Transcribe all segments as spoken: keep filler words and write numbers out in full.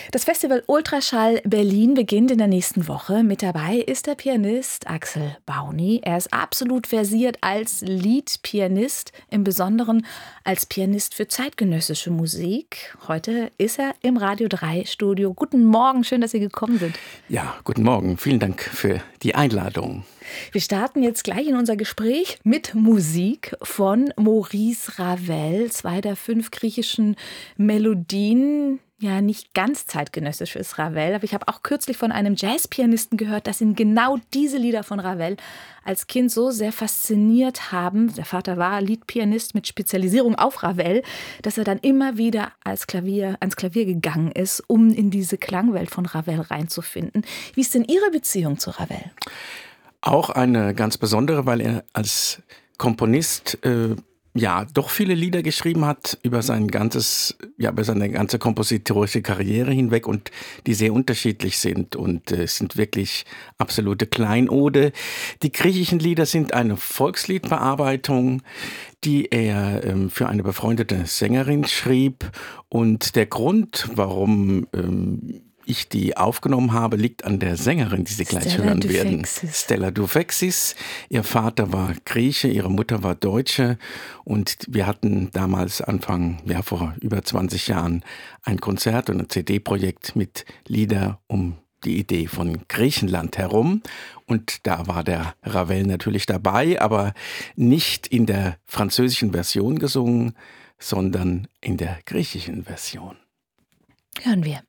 Das Festival Ultraschall Berlin beginnt in der nächsten Woche. Mit dabei ist der Pianist Axel Bauni. Er ist absolut versiert als Liedpianist, im Besonderen als Pianist für zeitgenössische Musik. Heute ist er im Radio drei Studio. Guten Morgen, schön, dass Sie gekommen sind. Ja, guten Morgen. Vielen Dank für die Einladung. Wir starten jetzt gleich in unser Gespräch mit Musik von Maurice Ravel, zwei der fünf griechischen Melodien. Ja, nicht ganz zeitgenössisch ist Ravel, aber ich habe auch kürzlich von einem Jazzpianisten gehört, dass ihn genau diese Lieder von Ravel als Kind so sehr fasziniert haben. Der Vater war Liedpianist mit Spezialisierung auf Ravel, dass er dann immer wieder als Klavier, ans Klavier gegangen ist, um in diese Klangwelt von Ravel reinzufinden. Wie ist denn Ihre Beziehung zu Ravel? Auch eine ganz besondere, weil er als Komponist äh, ja doch viele Lieder geschrieben hat über sein ganzes, ja über seine ganze kompositorische Karriere hinweg und die sehr unterschiedlich sind und äh, sind wirklich absolute Kleinode. Die griechischen Lieder sind eine Volksliedbearbeitung, die er ähm, für eine befreundete Sängerin schrieb, und der Grund, warum ähm, ich die aufgenommen habe, liegt an der Sängerin, die Sie gleich Stella hören Dufexis. werden. Stella Dufexis. Ihr Vater war Grieche, ihre Mutter war Deutsche, und wir hatten damals Anfang, ja vor über zwanzig Jahren, ein Konzert und ein C D-Projekt mit Lieder um die Idee von Griechenland herum. Und da war der Ravel natürlich dabei, aber nicht in der französischen Version gesungen, sondern in der griechischen Version. Hören wir.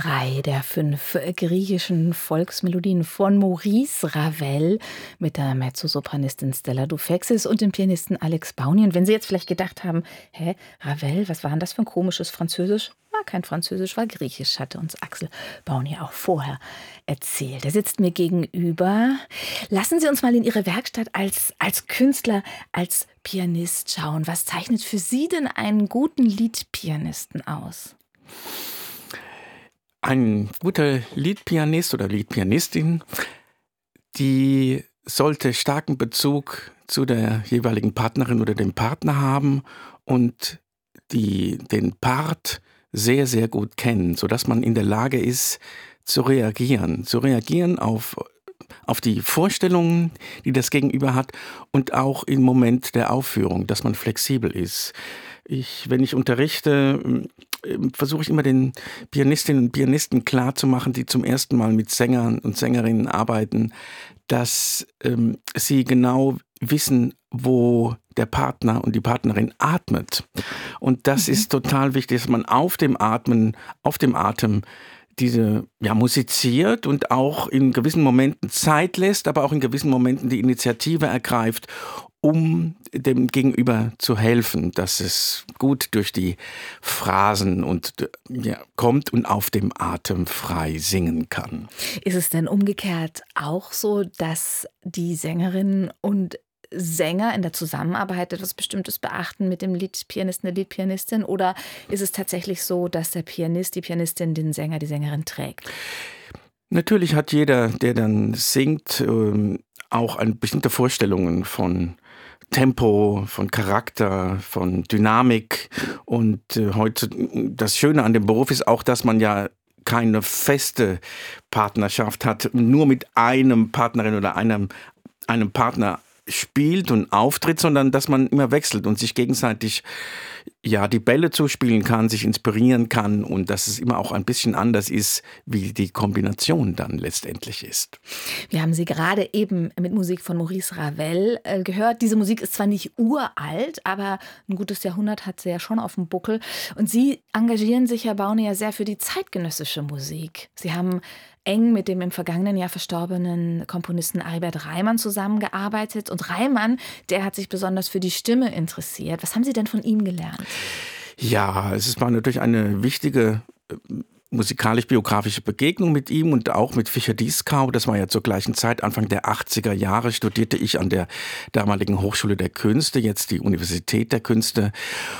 drei der fünf griechischen Volksmelodien von Maurice Ravel mit der Mezzosopranistin Stella Dufexis und dem Pianisten Alex Bauny. Und wenn Sie jetzt vielleicht gedacht haben, hä, Ravel, was war denn das für ein komisches Französisch? War kein Französisch, war Griechisch, hatte uns Axel Bauny auch vorher erzählt. Er sitzt mir gegenüber. Lassen Sie uns mal in Ihre Werkstatt als, als Künstler, als Pianist schauen. Was zeichnet für Sie denn einen guten Liedpianisten aus? Ein guter Liedpianist oder Liedpianistin, die sollte starken Bezug zu der jeweiligen Partnerin oder dem Partner haben und die den Part sehr, sehr gut kennen, sodass man in der Lage ist, zu reagieren, zu reagieren auf, auf die Vorstellungen, die das Gegenüber hat und auch im Moment der Aufführung, dass man flexibel ist. Ich, wenn ich unterrichte, versuche ich immer den Pianistinnen und Pianisten klarzumachen, die zum ersten Mal mit Sängern und Sängerinnen arbeiten, dass ähm, sie genau wissen, wo der Partner und die Partnerin atmet. Und das mhm. ist total wichtig, dass man auf dem Atmen, auf dem Atem diese, ja, musiziert und auch in gewissen Momenten Zeit lässt, aber auch in gewissen Momenten die Initiative ergreift, um dem Gegenüber zu helfen, dass es gut durch die Phrasen und ja, kommt und auf dem Atem frei singen kann. Ist es denn umgekehrt auch so, dass die Sängerinnen und Sänger in der Zusammenarbeit etwas Bestimmtes beachten mit dem Liedpianisten, der Liedpianistin? Oder ist es tatsächlich so, dass der Pianist, die Pianistin den Sänger, die Sängerin trägt? Natürlich hat jeder, der dann singt, auch eine bestimmte Vorstellungen von Tempo, von Charakter, von Dynamik. Und äh, heute, das Schöne an dem Beruf ist auch, dass man ja keine feste Partnerschaft hat, nur mit einem Partnerin oder einem, einem Partner spielt und auftritt, sondern dass man immer wechselt und sich gegenseitig ja die Bälle zuspielen kann, sich inspirieren kann und dass es immer auch ein bisschen anders ist, wie die Kombination dann letztendlich ist. Wir haben Sie gerade eben mit Musik von Maurice Ravel äh, gehört. Diese Musik ist zwar nicht uralt, aber ein gutes Jahrhundert hat sie ja schon auf dem Buckel. Und Sie engagieren sich, Herr Bauny, ja sehr für die zeitgenössische Musik. Sie haben eng mit dem im vergangenen Jahr verstorbenen Komponisten Aribert Reimann zusammengearbeitet. Und Reimann, der hat sich besonders für die Stimme interessiert. Was haben Sie denn von ihm gelernt? Ja, es war natürlich eine wichtige äh, musikalisch-biografische Begegnung mit ihm und auch mit Fischer-Dieskau. Das war ja zur gleichen Zeit, Anfang der achtziger Jahre, studierte ich an der damaligen Hochschule der Künste, jetzt die Universität der Künste.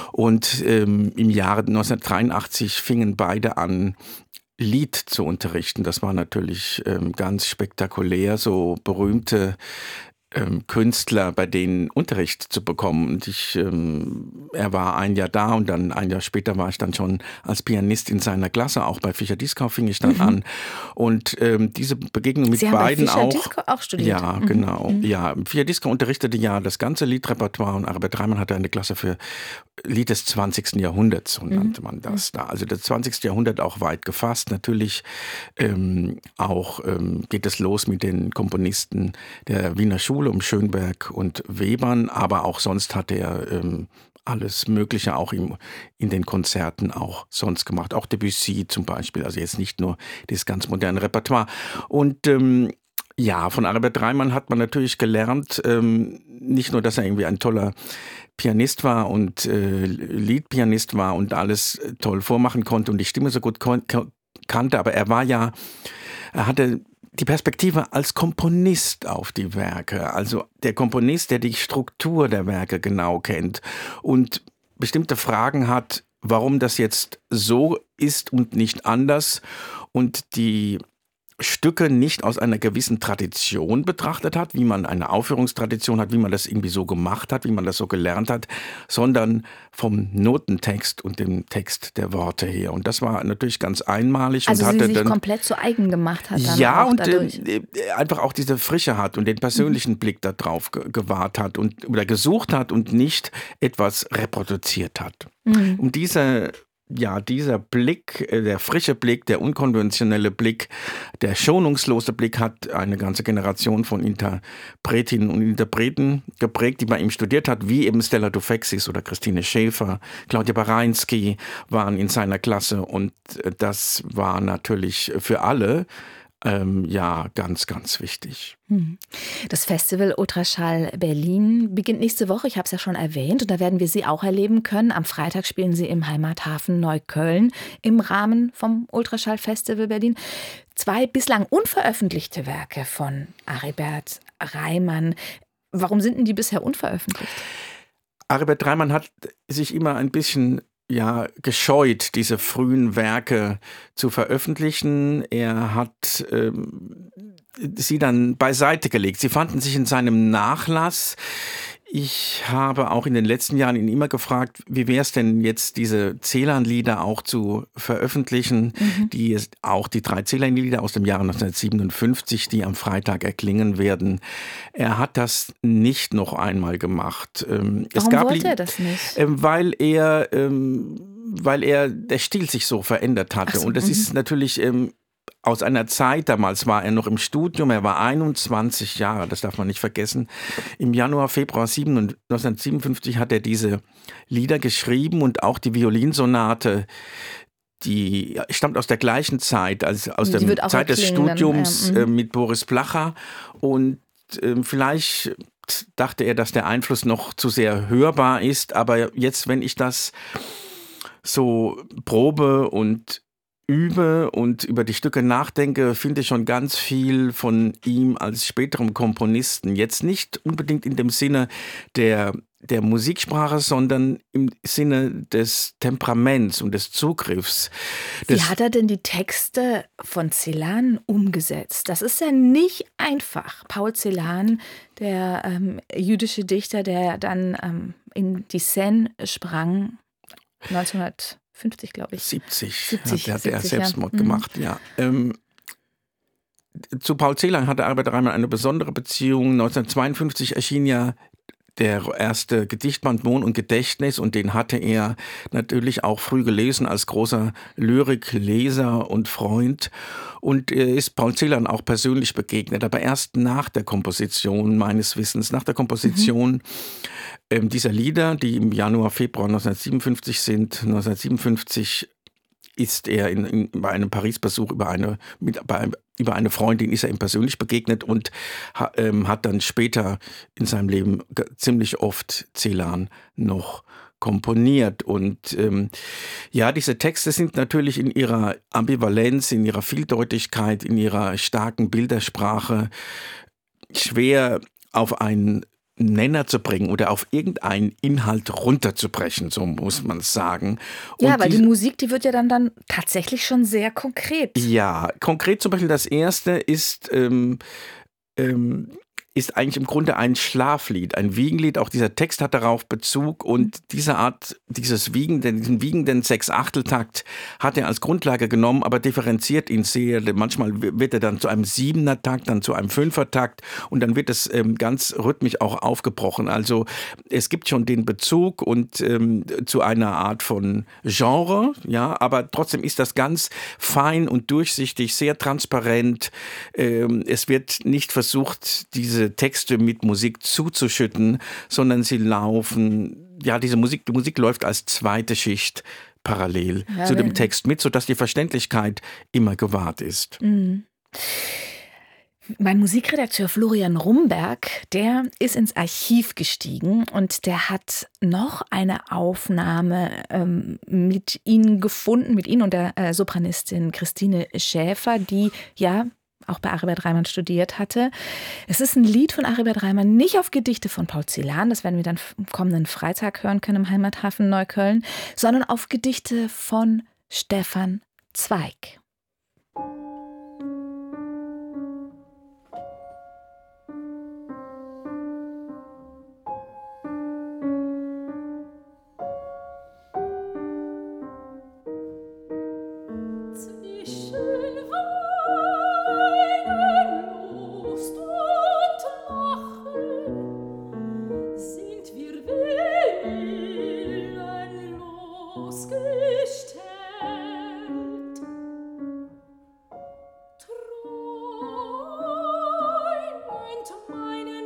Und ähm, im Jahre neunzehnhundertdreiundachtzig fingen beide an, Lied zu unterrichten. Das war natürlich ähm, ganz spektakulär, so berühmte ähm, Künstler, bei denen Unterricht zu bekommen. Und ich, ähm, er war ein Jahr da und dann ein Jahr später war ich dann schon als Pianist in seiner Klasse. Auch bei Fischer-Dieskau fing ich dann mhm. an. Und ähm, diese Begegnung mit Sie beiden haben bei auch. Fischer-Dieskau auch studiert? Ja, mhm. genau. Mhm. Ja, Fischer-Dieskau unterrichtete ja das ganze Liedrepertoire und Aribert Reimann hatte eine Klasse für Lied des zwanzigsten Jahrhunderts, so nannte man das da. Also das zwanzigste Jahrhundert auch weit gefasst. Natürlich ähm, auch ähm, geht es los mit den Komponisten der Wiener Schule um Schönberg und Webern, aber auch sonst hat er ähm, alles Mögliche auch im, in den Konzerten auch sonst gemacht. Auch Debussy zum Beispiel, also jetzt nicht nur dieses ganz moderne Repertoire. Und ähm, ja, von Aribert Reimann hat man natürlich gelernt, ähm, nicht nur, dass er irgendwie ein toller Pianist war und äh, Liedpianist war und alles toll vormachen konnte und die Stimme so gut kon- kannte, aber er war ja, er hatte die Perspektive als Komponist auf die Werke, also der Komponist, der die Struktur der Werke genau kennt und bestimmte Fragen hat, warum das jetzt so ist und nicht anders und die Stücke nicht aus einer gewissen Tradition betrachtet hat, wie man eine Aufführungstradition hat, wie man das irgendwie so gemacht hat, wie man das so gelernt hat, sondern vom Notentext und dem Text der Worte her. Und das war natürlich ganz einmalig. Also und sie hatte sich dann, komplett zu eigen gemacht hat. Dann ja, auch und dadurch. äh, einfach auch diese Frische hat und den persönlichen mhm. Blick darauf ge- gewahrt hat und oder gesucht hat und nicht etwas reproduziert hat. Mhm. Um diese ja, dieser Blick, äh, der frische Blick, der unkonventionelle Blick, der schonungslose Blick hat eine ganze Generation von Interpretinnen und Interpreten geprägt, die bei ihm studiert hat, wie eben Stella Dufeksis oder Christine Schäfer, Claudia Barański waren in seiner Klasse und äh, das war natürlich für alle Ähm, ja, ganz, ganz wichtig. Das Festival Ultraschall Berlin beginnt nächste Woche, ich habe es ja schon erwähnt, und da werden wir Sie auch erleben können. Am Freitag spielen Sie im Heimathafen Neukölln im Rahmen vom Ultraschall Festival Berlin. Zwei bislang unveröffentlichte Werke von Aribert Reimann. Warum sind denn die bisher unveröffentlicht? Aribert Reimann hat sich immer ein bisschen ja, gescheut, diese frühen Werke zu veröffentlichen. Er hat ähm, sie dann beiseite gelegt. Sie fanden sich in seinem Nachlass. Ich habe auch in den letzten Jahren ihn immer gefragt, wie wäre es denn jetzt, diese Celan-Lieder auch zu veröffentlichen, mhm. die auch die drei Celan-Lieder aus dem Jahre neunzehnhundertsiebenundfünfzig, die am Freitag erklingen werden. Er hat das nicht noch einmal gemacht. Warum es gab wollte er das nicht? Weil er, weil er der Stil sich so verändert hatte. So, und das mhm. ist natürlich aus einer Zeit, damals war er noch im Studium, er war einundzwanzig Jahre, das darf man nicht vergessen. Im Januar, Februar neunzehnhundertsiebenundfünfzig hat er diese Lieder geschrieben und auch die Violinsonate, die stammt aus der gleichen Zeit, also aus der Zeit des Studiums dann, ja. mit Boris Blacher. Und äh, vielleicht dachte er, dass der Einfluss noch zu sehr hörbar ist, aber jetzt, wenn ich das so probe und übe und über die Stücke nachdenke, finde ich schon ganz viel von ihm als späterem Komponisten. Jetzt nicht unbedingt in dem Sinne der, der Musiksprache, sondern im Sinne des Temperaments und des Zugriffs. Wie hat er denn die Texte von Celan umgesetzt? Das ist ja nicht einfach. Paul Celan, der ähm, jüdische Dichter, der dann ähm, in die Seine sprang, neunzehnhundertfünfzig, glaube ich. siebzig, siebzig hat er siebzig, Selbstmord ja. gemacht, ja. Ähm, zu Paul Celan hatte Aribert Reimann eine besondere Beziehung. neunzehnhundertzweiundfünfzig erschien ja der erste Gedichtband Mohn und Gedächtnis und den hatte er natürlich auch früh gelesen als großer Lyrikleser und Freund. Und er ist Paul Celan auch persönlich begegnet, aber erst nach der Komposition meines Wissens, nach der Komposition mhm. ähm, dieser Lieder, die im Januar, Februar neunzehnhundertsiebenundfünfzig sind. neunzehnhundertsiebenundfünfzig ist er in, in, bei einem Paris-Besuch über eine, mit, bei, über eine Freundin ist er ihm persönlich begegnet und ha, ähm, hat dann später in seinem Leben g- ziemlich oft Celan noch komponiert. Und ähm, ja, diese Texte sind natürlich in ihrer Ambivalenz, in ihrer Vieldeutigkeit, in ihrer starken Bildersprache schwer auf einen Nenner zu bringen oder auf irgendeinen Inhalt runterzubrechen, so muss man es sagen. Und ja, weil die, die Musik, die wird ja dann, dann tatsächlich schon sehr konkret. Ja, konkret zum Beispiel das erste ist, ähm, ähm, ist eigentlich im Grunde ein Schlaflied, ein Wiegenlied. Auch dieser Text hat darauf Bezug und diese Art, dieses wiegenden, diesen wiegenden Sechs-Achtel-Takt hat er als Grundlage genommen, aber differenziert ihn sehr. Manchmal wird er dann zu einem Siebener-Takt, dann zu einem Fünfer-Takt und dann wird es ähm, ganz rhythmisch auch aufgebrochen. Also es gibt schon den Bezug und ähm, zu einer Art von Genre, ja, aber trotzdem ist das ganz fein und durchsichtig, sehr transparent. Ähm, es wird nicht versucht, diese Texte mit Musik zuzuschütten, sondern sie laufen, ja, diese Musik, die Musik läuft als zweite Schicht parallel ja, zu dem Text mit, sodass die Verständlichkeit immer gewahrt ist. Mhm. Mein Musikredakteur Florian Rumberg, der ist ins Archiv gestiegen und der hat noch eine Aufnahme ähm, mit Ihnen gefunden, mit Ihnen und der äh, Sopranistin Christine Schäfer, die ja auch bei Aribert Reimann studiert hatte. Es ist ein Lied von Aribert Reimann, nicht auf Gedichte von Paul Celan, das werden wir dann am kommenden Freitag hören können im Heimathafen Neukölln, sondern auf Gedichte von Stefan Zweig. Sind wir willenlos gestellt,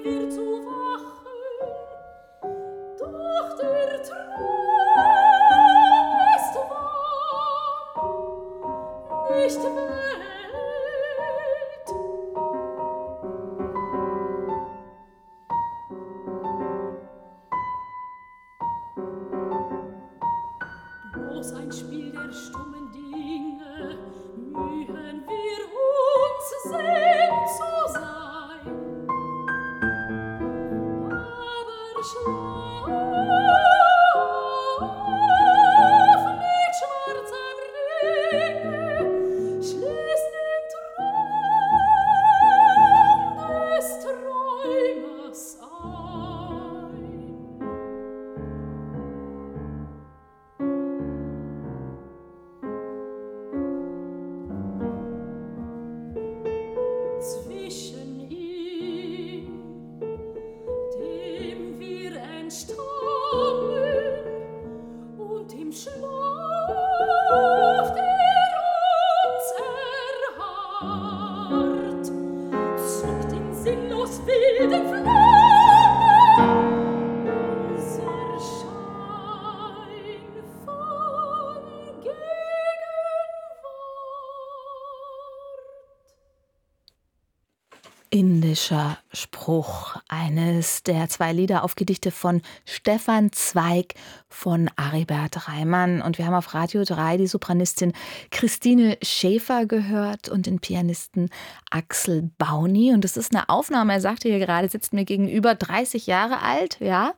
Indischer Spruch, eines der zwei Lieder auf Gedichte von Stefan Zweig von Aribert Reimann. Und wir haben auf Radio drei die Sopranistin Christine Schäfer gehört und den Pianisten Axel Bauni. Und das ist eine Aufnahme, er sagte hier gerade, sitzt mir gegenüber, dreißig Jahre alt, ja.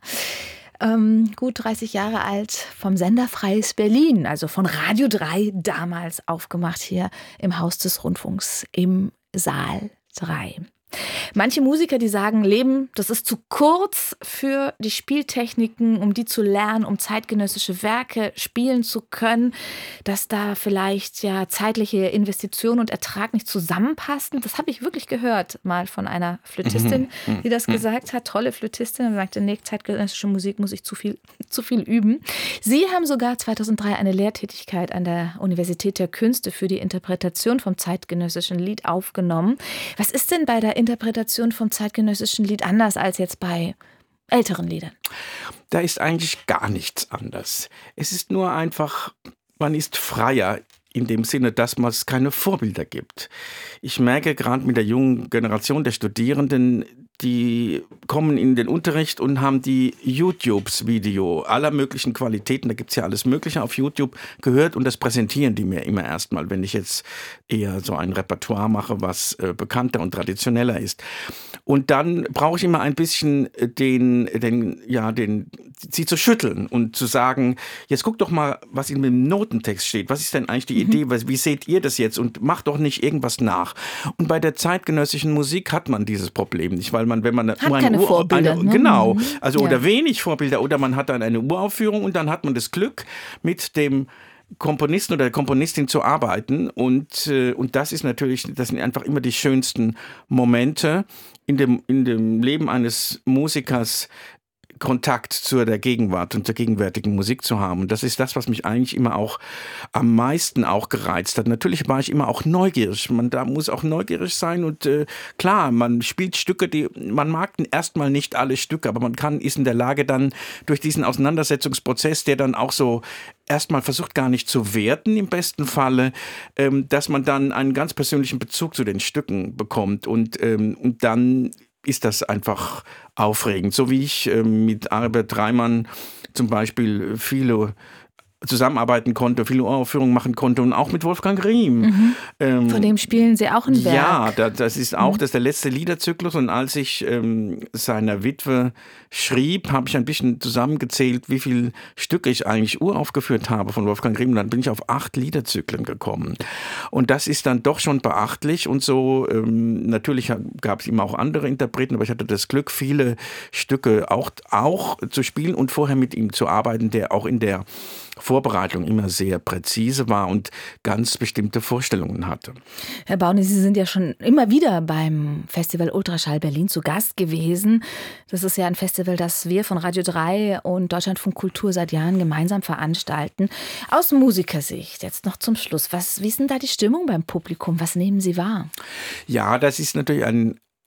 Ähm, gut dreißig Jahre alt, vom Sender Freies Berlin, also von Radio drei, damals aufgemacht hier im Haus des Rundfunks im Saal drei. Manche Musiker, die sagen, Leben, das ist zu kurz für die Spieltechniken, um die zu lernen, um zeitgenössische Werke spielen zu können, dass da vielleicht ja zeitliche Investition und Ertrag nicht zusammenpassen. Das habe ich wirklich gehört, mal von einer Flötistin, die das gesagt hat, tolle Flötistin, und sagte, nee, zeitgenössische Musik muss ich zu viel, zu viel üben. Sie haben sogar zweitausenddrei eine Lehrtätigkeit an der Universität der Künste für die Interpretation vom zeitgenössischen Lied aufgenommen. Was ist denn bei der Interpretation vom zeitgenössischen Lied anders als jetzt bei älteren Liedern? Da ist eigentlich gar nichts anders. Es ist nur einfach, man ist freier in dem Sinne, dass es keine Vorbilder gibt. Ich merke gerade mit der jungen Generation der Studierenden, die kommen in den Unterricht und haben die YouTubes-Video aller möglichen Qualitäten, da gibt es ja alles Mögliche auf YouTube, gehört, und das präsentieren die mir immer erstmal, wenn ich jetzt eher so ein Repertoire mache, was äh, bekannter und traditioneller ist. Und dann brauche ich immer ein bisschen den, den, ja, den, sie zu schütteln und zu sagen, jetzt guck doch mal, was in dem Notentext steht. Was ist denn eigentlich die mhm. Idee? Wie seht ihr das jetzt? Und macht doch nicht irgendwas nach. Und bei der zeitgenössischen Musik hat man dieses Problem nicht, weil man, wenn man hat eine keine Ur- Vorbilder, eine, ne? genau, also ja. oder wenig Vorbilder, oder man hat dann eine Uraufführung und dann hat man das Glück, mit dem Komponisten oder der Komponistin zu arbeiten, und, äh, und das ist natürlich, das sind einfach immer die schönsten Momente in dem, in dem Leben eines Musikers, Kontakt zu der Gegenwart und zur gegenwärtigen Musik zu haben. Und das ist das, was mich eigentlich immer auch am meisten auch gereizt hat. Natürlich war ich immer auch neugierig. Man da muss auch neugierig sein, und äh, klar, man spielt Stücke, die man mag erstmal nicht alle Stücke, aber man kann ist in der Lage dann durch diesen Auseinandersetzungsprozess, der dann auch so erstmal versucht gar nicht zu werten im besten Falle, ähm, dass man dann einen ganz persönlichen Bezug zu den Stücken bekommt, und, ähm, und dann ist das einfach aufregend. So wie ich äh, mit Aribert Reimann zum Beispiel viele zusammenarbeiten konnte, viele Uraufführungen machen konnte, und auch mit Wolfgang Riem. Mhm. Ähm, Von dem spielen Sie auch ein Werk. Ja, das, das ist auch mhm. das ist der letzte Liederzyklus, und als ich ähm, seiner Witwe schrieb, habe ich ein bisschen zusammengezählt, wie viele Stücke ich eigentlich uraufgeführt habe von Wolfgang Riem. Dann bin ich auf acht Liederzyklen gekommen. Und das ist dann doch schon beachtlich, und so, ähm, natürlich gab es immer auch andere Interpreten, aber ich hatte das Glück, viele Stücke auch, auch zu spielen und vorher mit ihm zu arbeiten, der auch in der Vorbereitung immer sehr präzise war und ganz bestimmte Vorstellungen hatte. Herr Bauni, Sie sind ja schon immer wieder beim Festival Ultraschall Berlin zu Gast gewesen. Das ist ja ein Festival, das wir von Radio drei und Deutschlandfunk Kultur seit Jahren gemeinsam veranstalten. Aus Musikersicht, jetzt noch zum Schluss, was, wie ist denn da die Stimmung beim Publikum? Was nehmen Sie wahr? Ja, das ist natürlich ein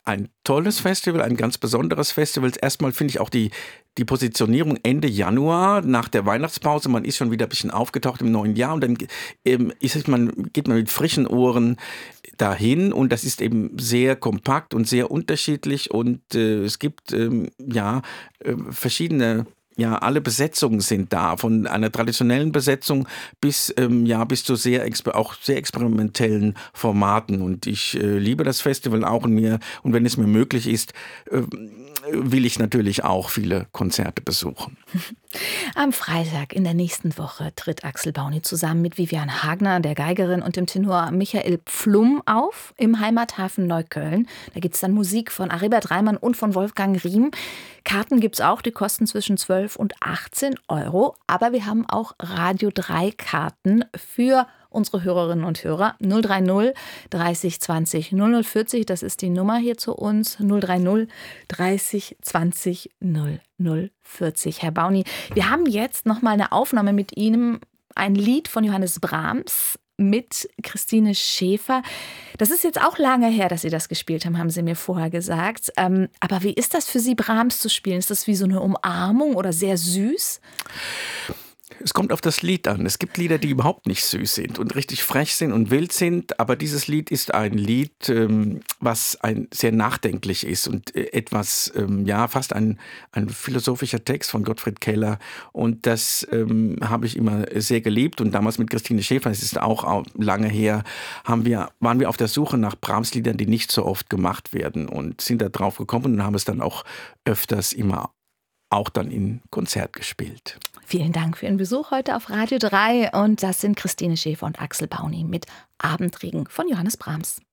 ein tolles Festival, ein ganz besonderes Festival. Erstmal finde ich auch die, die Positionierung Ende Januar nach der Weihnachtspause. Man ist schon wieder ein bisschen aufgetaucht im neuen Jahr und dann ähm, ist man, geht man mit frischen Ohren dahin und das ist eben sehr kompakt und sehr unterschiedlich und äh, es gibt ähm, ja äh, verschiedene. Ja, alle Besetzungen sind da, von einer traditionellen Besetzung bis ähm, ja bis zu sehr auch sehr experimentellen Formaten. Und ich äh, liebe das Festival auch und mir und wenn es mir möglich ist, äh, will ich natürlich auch viele Konzerte besuchen. Am Freitag in der nächsten Woche tritt Axel Bauni zusammen mit Vivian Hagner, der Geigerin, und dem Tenor Michael Pflum auf im Heimathafen Neukölln. Da gibt es dann Musik von Aribert Reimann und von Wolfgang Riem. Karten gibt es auch, die kosten zwischen zwölf und achtzehn Euro. Aber wir haben auch Radio drei Karten für unsere Hörerinnen und Hörer. null drei null dreißig zwanzig null null vierzig, das ist die Nummer hier zu uns. null drei null dreißig zwanzig null null vierzig. Herr Bauni, wir haben jetzt noch mal eine Aufnahme mit Ihnen, ein Lied von Johannes Brahms mit Christine Schäfer. Das ist jetzt auch lange her, dass Sie das gespielt haben, haben Sie mir vorher gesagt. Ähm, aber wie ist das für Sie, Brahms zu spielen? Ist das wie so eine Umarmung oder sehr süß? Es kommt auf das Lied an. Es gibt Lieder, die überhaupt nicht süß sind und richtig frech sind und wild sind, aber dieses Lied ist ein Lied, ähm, was ein sehr nachdenklich ist und äh, etwas, ähm, ja, fast ein, ein philosophischer Text von Gottfried Keller und das ähm, habe ich immer sehr geliebt und damals mit Christine Schäfer, es ist auch, auch lange her, haben wir, waren wir auf der Suche nach Brahms-Liedern, die nicht so oft gemacht werden und sind da drauf gekommen und haben es dann auch öfters immer auch dann in Konzert gespielt. Vielen Dank für Ihren Besuch heute auf Radio drei und das sind Christine Schäfer und Axel Bauni mit Abendregen von Johannes Brahms.